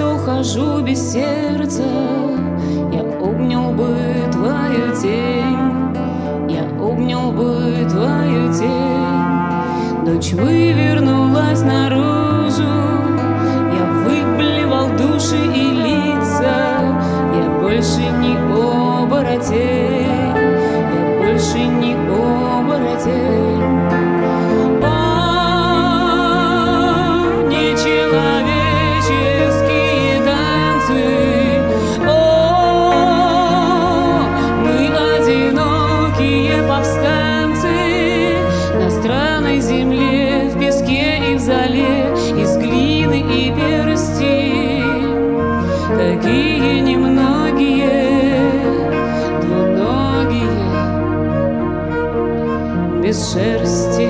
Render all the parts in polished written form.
что хожу без сердца. Я обнял бы твою тень, я обнял бы твою тень. Дочь вывернулась наружу, я выплевал души и лица. Я больше не оборотень, я больше не оборотень. Из глины и персти, такие немногие, двуногие, без шерсти.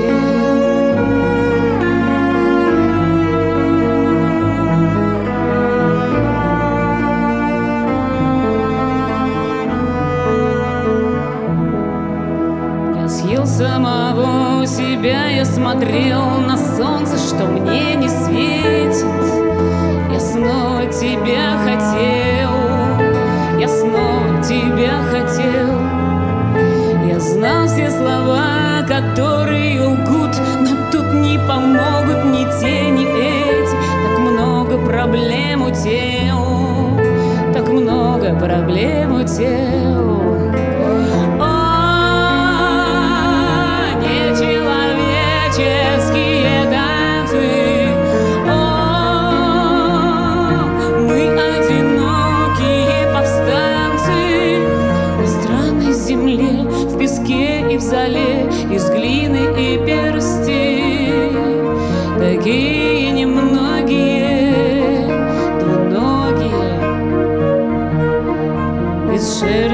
Я съел самого себя, я смотрел на солнце, что мне не светит. Я снова тебя хотел, я снова тебя хотел. Я знал все слова, которые лгут, но тут не помогут ни те, ни эти. Так много проблем у тел, так много проблем у тел. В песке и в зале, из глины и персти, такие немногие, двуногие, без шерсти.